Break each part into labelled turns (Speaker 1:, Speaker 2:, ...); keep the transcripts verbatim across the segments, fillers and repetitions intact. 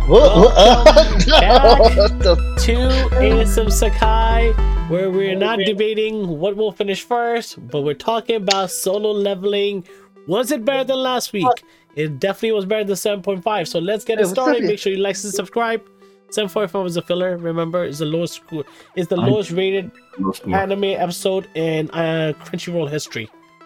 Speaker 1: Welcome back to A S M Sakai, where we're not debating what will finish first, but we're talking about Solo Leveling. Was it better than last week? It definitely was better than seven point five. So let's get it started. Make sure you like and subscribe. seven point five was a filler. Remember, it's the lowest score. It's the lowest rated anime episode in uh, Crunchyroll history.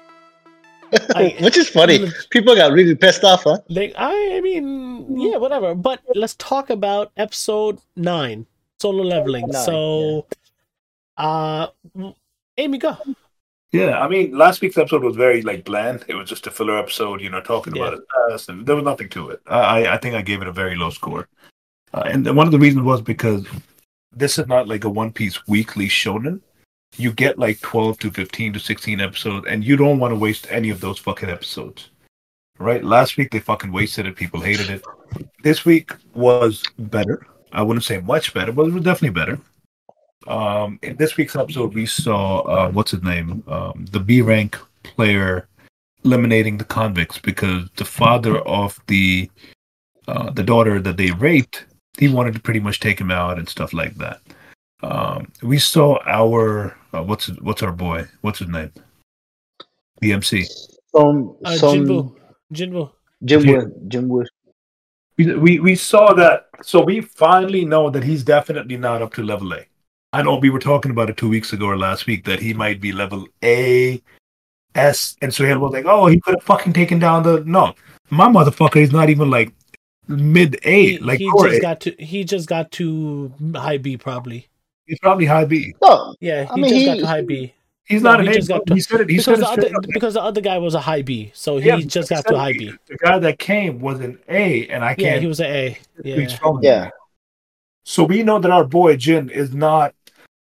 Speaker 2: I, Which is funny. People got really pissed off, huh?
Speaker 1: They, I mean, yeah, whatever. But let's talk about episode nine, Solo Leveling. Nine, so, yeah. uh, Amy, go.
Speaker 3: Yeah, I mean, last week's episode was very like bland. It was just a filler episode, you know, talking yeah. about it past, and there was nothing to it. I, I think I gave it a very low score, uh, and one of the reasons was because this is not like a One Piece weekly shonen. You get like twelve to fifteen to sixteen episodes, and you don't want to waste any of those fucking episodes. Right? Last week, they fucking wasted it. People hated it. This week was better. I wouldn't say much better, but it was definitely better. Um, in this week's episode, we saw, uh, what's his name? Um, the B rank player eliminating the convicts because the father of the uh, the daughter that they raped, he wanted to pretty much take him out and stuff like that. Um, we saw our uh, what's what's our boy? What's his name? The M C.
Speaker 2: Um,
Speaker 1: uh,
Speaker 2: some
Speaker 1: Jinbu. Jinbu.
Speaker 2: Jinbu. Jinbu.
Speaker 3: We, we we saw that, so we finally know that he's definitely not up to level A. I know we were talking about it two weeks ago or last week that he might be level A, S, and Suhail was like, "Oh, he could have fucking taken down the no." My motherfucker is not even like mid A.
Speaker 1: He,
Speaker 3: like
Speaker 1: he just A. got to he just got to high B probably.
Speaker 3: He's probably high B.
Speaker 2: No,
Speaker 1: yeah, he
Speaker 2: I mean,
Speaker 1: just
Speaker 2: he,
Speaker 1: got to high B.
Speaker 3: He's
Speaker 1: no,
Speaker 3: not
Speaker 1: he
Speaker 3: an
Speaker 1: just
Speaker 3: A.
Speaker 1: Got to,
Speaker 3: he said it. He
Speaker 1: because,
Speaker 3: said
Speaker 1: the
Speaker 3: it
Speaker 1: other, because the other guy was a high B, so he
Speaker 3: yeah,
Speaker 1: just got to high B.
Speaker 3: The guy that came was an A, and I can't.
Speaker 1: Yeah, he was an A. Yeah.
Speaker 2: yeah.
Speaker 3: So we know that our boy Jin is not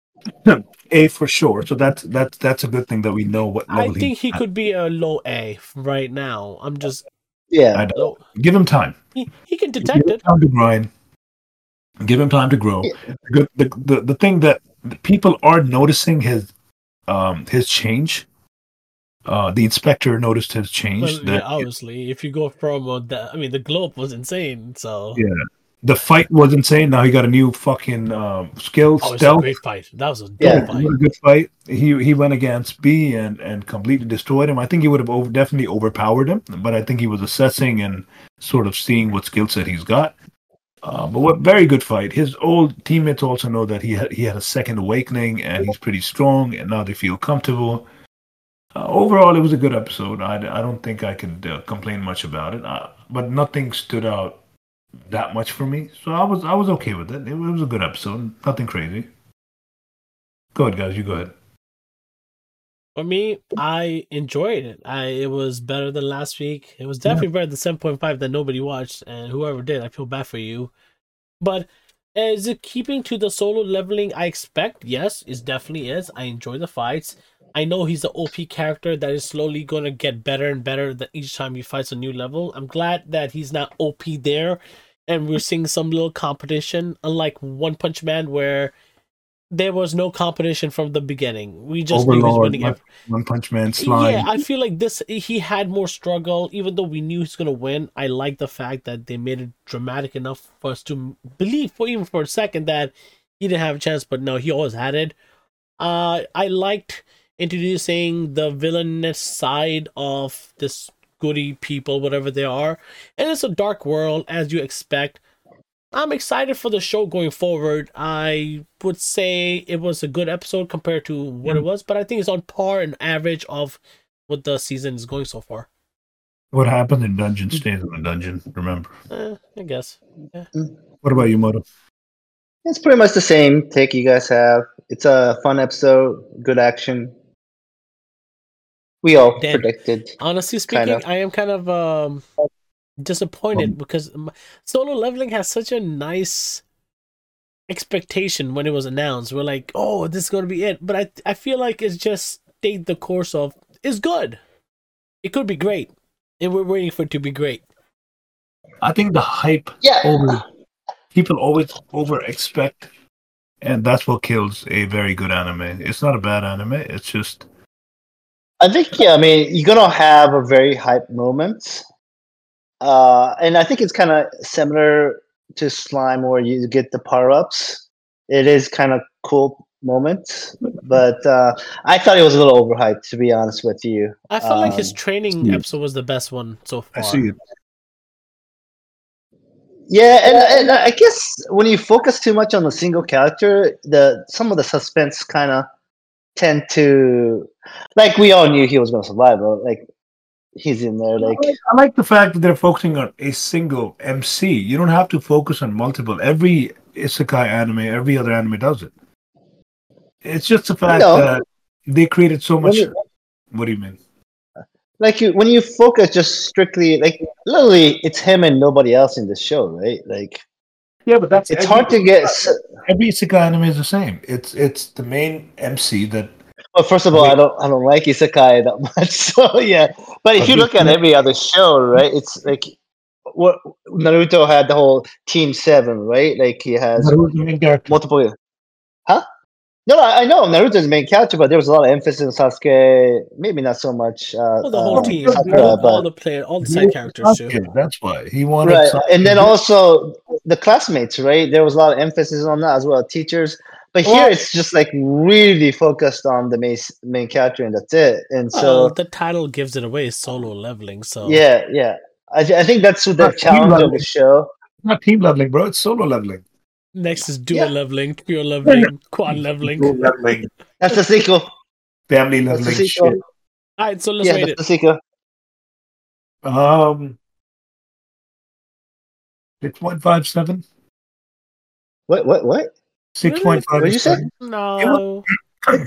Speaker 3: A for sure. So that's that's that's a good thing that we know what level.
Speaker 1: I think he, he could be a low A right now. I'm just
Speaker 2: yeah.
Speaker 1: Low.
Speaker 3: Give him time.
Speaker 1: He, he can detect
Speaker 3: Give
Speaker 1: it.
Speaker 3: Him time to grind. Give him time to grow.
Speaker 2: Yeah.
Speaker 3: The, the the the thing that people are noticing his um his change. Uh, the inspector noticed his change.
Speaker 1: Well,
Speaker 3: that
Speaker 1: yeah, obviously, if you go from uh, the, I mean, the globe was insane. So
Speaker 3: yeah, the fight was insane. Now he got a new fucking um, skill.
Speaker 1: Oh, it was
Speaker 3: stealth.
Speaker 1: a great fight. That was a good
Speaker 2: yeah,
Speaker 1: fight.
Speaker 3: It was a good fight. He he went against B and, and completely destroyed him. I think he would have over, definitely overpowered him, but I think he was assessing and sort of seeing what skill set he's got. Uh, but what very good fight. His old teammates also know that he had, he had a second awakening and he's pretty strong, and now they feel comfortable. Uh, overall, it was a good episode. I, I don't think I could uh, complain much about it, uh, but nothing stood out that much for me. So I was I was okay with it. It was a good episode. Nothing crazy. Go ahead, guys. You go ahead.
Speaker 1: For me, I enjoyed it. I it was better than last week. It was definitely yeah. better than seven point five that nobody watched, and whoever did, I feel bad for you. But is it keeping to the solo leveling I expect? Yes, it definitely is. I enjoy the fights. I know he's an O P character that is slowly going to get better and better that each time he fights a new level. I'm glad that he's not O P there, and we're seeing some little competition, unlike One Punch Man, where there was no competition from the beginning. We just
Speaker 3: Overlord,
Speaker 1: knew he was winning every...
Speaker 3: One Punch Man slime.
Speaker 1: Yeah, I feel like this, he had more struggle, even though we knew he's going to win. I like the fact that they made it dramatic enough for us to believe, for even for a second, that he didn't have a chance, but no, he always had it. Uh, I liked introducing the villainous side of this goody people, whatever they are. And it's a dark world, as you expect. I'm excited for the show going forward. I would say it was a good episode compared to what yeah. it was, but I think it's on par and average of what the season is going so far.
Speaker 3: What happened in dungeon stays in the dungeon, remember?
Speaker 1: Eh, I guess. Yeah.
Speaker 3: What about you, Moto?
Speaker 2: It's pretty much the same take you guys have. It's a fun episode, good action. We all Dan, predicted.
Speaker 1: Honestly speaking, kind of. I am kind of um, disappointed um, because Solo Leveling has such a nice expectation when it was announced. We're like, oh, this is going to be it. But I I feel like it's just stayed the course of, it's good. It could be great. And we're waiting for it to be great.
Speaker 3: I think the hype,
Speaker 2: yeah.
Speaker 3: over, people always over expect, and that's what kills a very good anime. It's not a bad anime. It's just...
Speaker 2: I think, yeah, I mean, you're going to have a very hype moment. Uh, and I think it's kind of similar to slime or you get the power ups. It is kind of cool moment, but uh, I thought it was a little overhyped, to be honest with you.
Speaker 1: I felt um, like his
Speaker 2: Um,
Speaker 1: training episode was the best one so far.
Speaker 3: I see it.
Speaker 2: Yeah, and, and I guess when you focus too much on a single character, the some of the suspense kind of tend to, like, we all knew he was going to survive, but like he's in there. Like
Speaker 3: I like the fact that they're focusing on a single M C. You don't have to focus on multiple. Every isekai anime, every other anime does it. It's just the fact no. that they created so much. You, what do you mean?
Speaker 2: Like you, when you focus just strictly, like literally, it's him and nobody else in the show, right? Like,
Speaker 3: yeah, but that's
Speaker 2: it's every, hard to get.
Speaker 3: Every isekai anime is the same. It's it's the main M C that.
Speaker 2: Well, first of all, they, I don't I don't like isekai that much, so yeah. But if you look at every other show, right, it's like what Naruto had the whole Team Seven, right? Like he has multiple. Huh? No, I know Naruto's the main character, but there was a lot of emphasis on Sasuke. Maybe not so much. Uh,
Speaker 1: well, the whole
Speaker 2: uh,
Speaker 1: team, Sakura, all, but all the player, all the side characters too.
Speaker 3: That's why he wanted.
Speaker 2: Right, and then also the classmates, right? There was a lot of emphasis on that as well, teachers. But here well, it's just like really focused on the main main character, and that's it. And so
Speaker 1: well, the title gives it away, solo leveling. So
Speaker 2: yeah, yeah, I, I think that's the challenge of the show.
Speaker 3: It's not team leveling, bro. It's solo leveling.
Speaker 1: Next is dual yeah. leveling, pure leveling, quad leveling.
Speaker 3: Dual leveling.
Speaker 2: That's the sequel.
Speaker 3: Family leveling.
Speaker 2: That's the sequel.
Speaker 3: Shit.
Speaker 1: All right, so let's
Speaker 2: yeah,
Speaker 1: rate
Speaker 2: that's
Speaker 1: it.
Speaker 2: The sequel.
Speaker 3: Um, six point five seven.
Speaker 2: What? What? What?
Speaker 3: Six point five.
Speaker 2: What did you say?
Speaker 1: No. I,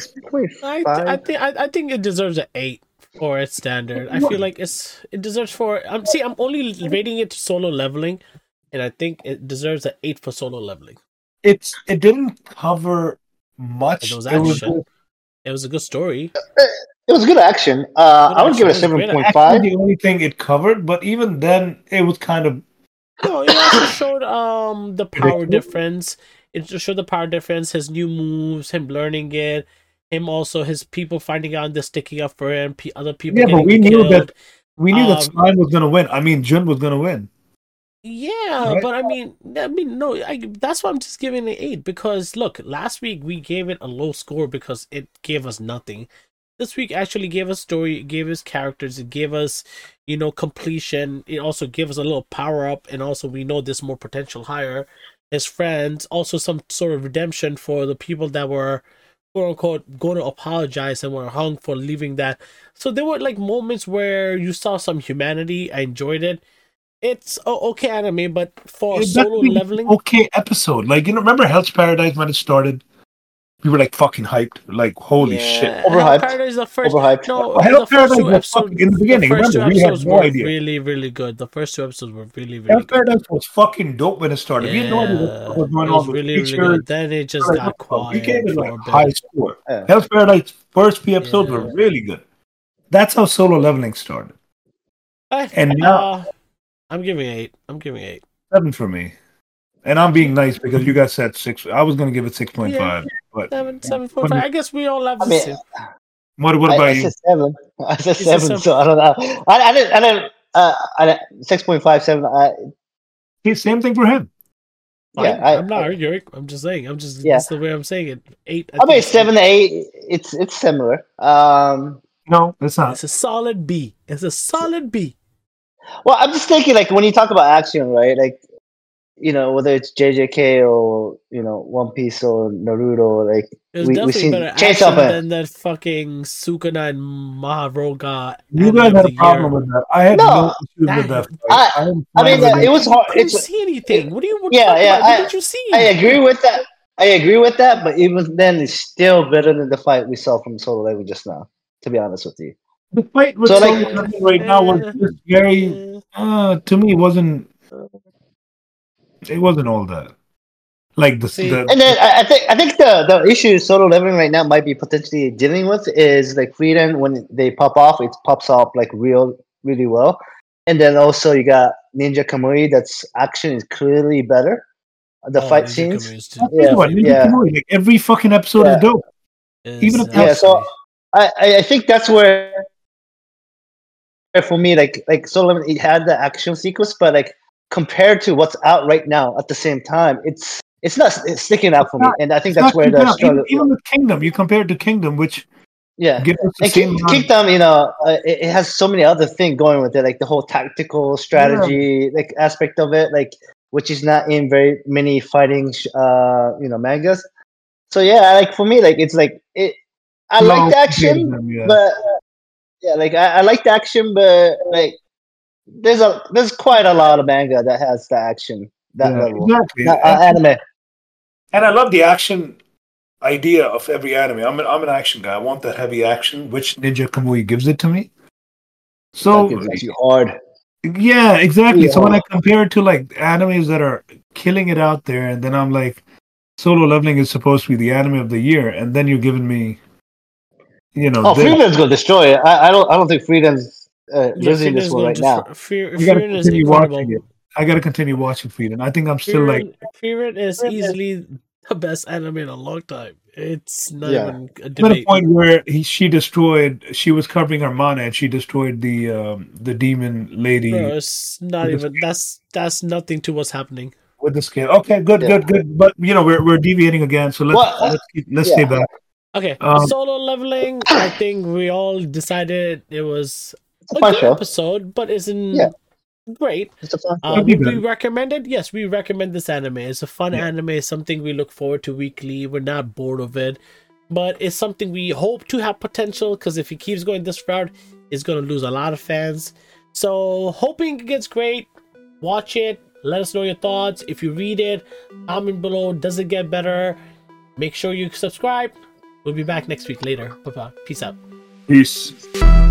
Speaker 1: I think I, I think it deserves an eight for its standard. I feel like it's it deserves for. Um, see, I'm only rating it to solo leveling. And I think it deserves an eight for solo leveling.
Speaker 3: It's it didn't cover much.
Speaker 1: It was action. It was, it was a good story.
Speaker 2: It was good action. Uh, good I would action. give it a seven point five.
Speaker 3: The only thing it covered, but even then, it was kind of.
Speaker 1: No, it also showed um the power difference. It just showed the power difference. His new moves, him learning it, him also his people finding out they're sticking up for him. Other people.
Speaker 3: Yeah, but we knew
Speaker 1: killed.
Speaker 3: that we knew
Speaker 1: um,
Speaker 3: that Slime was gonna win. I mean, Jun was gonna win.
Speaker 1: Yeah, right? but I mean, I mean, no, I, that's why I'm just giving it eight because look, last week we gave it a low score because it gave us nothing. This week actually gave us story, it gave us characters, it gave us, you know, completion. It also gave us a little power up, and also we know there's more potential higher. His friends, also some sort of redemption for the people that were, quote unquote, going to apologize and were hung for leaving that. So there were like moments where you saw some humanity. I enjoyed it. It's oh, okay anime, but for
Speaker 3: It's
Speaker 1: solo leveling,
Speaker 3: okay episode. Like you know, remember Hell's Paradise when it started? We were like fucking hyped. Like holy
Speaker 1: yeah.
Speaker 3: shit,
Speaker 2: overhyped.
Speaker 1: Hell's Paradise is the first.
Speaker 2: Overhyped.
Speaker 1: No,
Speaker 3: well, Hell's
Speaker 1: the first
Speaker 3: Paradise
Speaker 1: two
Speaker 3: was
Speaker 1: episodes
Speaker 3: fucking in the beginning.
Speaker 1: The first
Speaker 3: Remember,
Speaker 1: two
Speaker 3: we had
Speaker 1: episodes
Speaker 3: no
Speaker 1: were
Speaker 3: idea.
Speaker 1: really, really good. The first two episodes were really, really
Speaker 3: Hell's
Speaker 1: good.
Speaker 3: Paradise was fucking dope when it started.
Speaker 1: Yeah,
Speaker 3: we had no idea what was going
Speaker 1: it was
Speaker 3: on.
Speaker 1: really, really good. Then it just
Speaker 3: like,
Speaker 1: got quiet.
Speaker 3: We gave it
Speaker 1: for
Speaker 3: like
Speaker 1: a bit.
Speaker 3: high score.
Speaker 2: Yeah.
Speaker 3: Hell's Paradise first few episodes
Speaker 1: Yeah.
Speaker 3: were really good. That's how solo leveling started.
Speaker 1: I,
Speaker 3: And now
Speaker 1: uh, I'm giving eight. I'm giving eight.
Speaker 3: seven for me. And I'm being nice because you guys said six. I was going to give it six point five.
Speaker 1: Yeah.
Speaker 3: But
Speaker 1: Seven, seven, four, five. I guess we all have
Speaker 2: I
Speaker 1: the
Speaker 2: mean,
Speaker 1: same.
Speaker 3: what, what about
Speaker 2: I, I
Speaker 3: you?
Speaker 2: said seven. I said
Speaker 1: You said
Speaker 2: seven,
Speaker 1: seven.
Speaker 2: so I don't know. I, I didn't. I didn't. Uh, I six point five seven. I,
Speaker 3: Okay, same thing for him.
Speaker 1: Fine.
Speaker 2: yeah, I,
Speaker 1: I'm not
Speaker 2: I,
Speaker 1: arguing. I'm just saying. I'm just.
Speaker 2: Yeah.
Speaker 1: That's the way I'm saying it. Eight. I,
Speaker 2: I
Speaker 1: think
Speaker 2: mean,
Speaker 1: it's
Speaker 2: seven to eight. It's it's similar. Um,
Speaker 3: No, it's not.
Speaker 1: It's a solid B. It's a solid B.
Speaker 2: well, I'm just thinking like when you talk about action, right? Like, you know, whether it's J J K or you know One Piece or Naruto, like
Speaker 1: It was
Speaker 2: we we
Speaker 1: definitely
Speaker 2: seen
Speaker 1: better
Speaker 2: Chainsaw
Speaker 1: action
Speaker 2: Man.
Speaker 1: than that fucking Sukuna and Maharoga.
Speaker 3: You
Speaker 1: anime
Speaker 3: guys
Speaker 1: of
Speaker 3: had
Speaker 1: the
Speaker 3: a problem
Speaker 1: year.
Speaker 3: with that. I had
Speaker 2: No,
Speaker 3: no, issues
Speaker 1: that-
Speaker 3: with that. fight.
Speaker 2: I-
Speaker 3: I'm
Speaker 2: I mean,
Speaker 3: fine
Speaker 2: uh,
Speaker 3: with
Speaker 2: it was hard.
Speaker 1: I didn't
Speaker 2: It's
Speaker 1: see anything. What do you? What
Speaker 2: Yeah,
Speaker 1: yeah,
Speaker 2: yeah,
Speaker 1: About? What
Speaker 2: I-
Speaker 1: did you see?
Speaker 2: I agree with that. I agree with that, but even then, it's still better than the fight we saw from Solo Leveling just now. To be honest with you,
Speaker 3: the fight with
Speaker 2: So,
Speaker 3: Solo
Speaker 2: like-
Speaker 3: Leveling right now was just very. Uh, to me, it wasn't. It wasn't all that. Like the,
Speaker 1: See,
Speaker 3: the
Speaker 2: and then I, I think I think the the issue Solo Leveling right now might be potentially dealing with is like Frieren when they pop off, it pops off like real really well, and then also you got Ninja Kamui. That's action is clearly better. The
Speaker 1: oh,
Speaker 2: fight
Speaker 1: Ninja
Speaker 2: scenes.
Speaker 1: Kamui is too-
Speaker 3: I'll tell you what, Ninja
Speaker 2: yeah.
Speaker 3: Kamui, like every fucking episode
Speaker 2: Yeah.
Speaker 3: is dope. Even if-
Speaker 1: Exactly.
Speaker 2: Yeah, so I, I I think that's where for me like like Solo Leveling it had the action sequence, but like compared to what's out right now at the same time, it's it's not it's sticking out for
Speaker 3: It's not-
Speaker 2: me, and I think
Speaker 3: It's
Speaker 2: that's
Speaker 3: not
Speaker 2: where
Speaker 3: too
Speaker 2: the
Speaker 3: bad.
Speaker 2: struggle.
Speaker 3: Even, even with Kingdom, you compare it to Kingdom, which
Speaker 2: Yeah,
Speaker 3: gives us the
Speaker 2: and
Speaker 3: same
Speaker 2: Ki-
Speaker 3: amount of-
Speaker 2: Kingdom, you know, uh, it, it has so many other things going with it, like the whole tactical strategy, like aspect of it, like which is not in very many fighting, sh- uh, you know, mangas. So yeah, like for me, like it's like it. I
Speaker 3: low
Speaker 2: like the
Speaker 3: compared to
Speaker 2: action,
Speaker 3: them, yeah.
Speaker 2: but yeah, like I, I like the action, but like there's a there's quite a lot of manga that has the action that
Speaker 3: Yeah,
Speaker 2: level.
Speaker 3: exactly.
Speaker 2: Not, uh, anime.
Speaker 3: And I love the action idea of every anime. I'm an, I'm an action guy. I want that heavy action, which Ninja Kamui gives it to me. So
Speaker 2: That gives it you hard.
Speaker 3: yeah, exactly.
Speaker 2: Yeah.
Speaker 3: So when I compare it to like animes that are killing it out there, and then I'm like, Solo Leveling is supposed to be the anime of the year, and then you're giving me, you know,
Speaker 2: Oh,
Speaker 3: this.
Speaker 2: Freedom's gonna destroy it. I, I don't I don't think Freedom's uh,
Speaker 1: Yeah,
Speaker 2: losing this
Speaker 1: Frieda's
Speaker 2: one
Speaker 1: going
Speaker 2: right
Speaker 1: to
Speaker 2: now.
Speaker 1: Fear,
Speaker 3: I gotta
Speaker 1: Fear is
Speaker 3: continue
Speaker 1: incredible.
Speaker 3: watching it. I gotta continue watching Freedom. I think I'm still like
Speaker 1: Fear is easily the best anime in a long time. It's not
Speaker 2: Yeah.
Speaker 1: even a
Speaker 3: at a
Speaker 1: debate.
Speaker 3: point where he she destroyed. She was covering her mana, and she destroyed the um, the demon lady
Speaker 1: Bro, it's not
Speaker 3: with the
Speaker 1: even. That's that's nothing to what's happening.
Speaker 3: with the scale. Okay, good,
Speaker 2: Yeah.
Speaker 3: good, good. But you know, we're we're deviating again. So let's
Speaker 2: Well, uh,
Speaker 3: let's keep, let's
Speaker 2: yeah.
Speaker 3: stay back.
Speaker 1: Okay,
Speaker 3: Um,
Speaker 1: Solo Leveling. I think we all decided it was
Speaker 2: It's a
Speaker 1: a
Speaker 2: fun
Speaker 1: good
Speaker 2: show.
Speaker 1: episode, but isn't
Speaker 2: Yeah.
Speaker 1: great.
Speaker 2: It's a fun show.
Speaker 1: Uh,
Speaker 3: Could be
Speaker 1: would we
Speaker 3: better.
Speaker 1: recommend it? Yes, we recommend this anime. It's a fun
Speaker 3: Yeah.
Speaker 1: anime, something we look forward to weekly. We're not bored of it, but it's something we hope to have potential, because if it keeps going this route, it's going to lose a lot of fans. So, hoping it gets great. Watch it. Let us know your thoughts. If you read it, comment below. Does it get better? Make sure you subscribe. We'll be back next week later. Bye-bye. Peace out.
Speaker 3: Peace.